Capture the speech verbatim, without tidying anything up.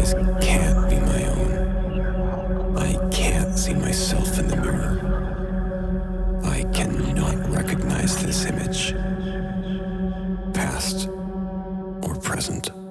This can't be my own. I can't see myself in the mirror. I cannot recognize this image, past or present.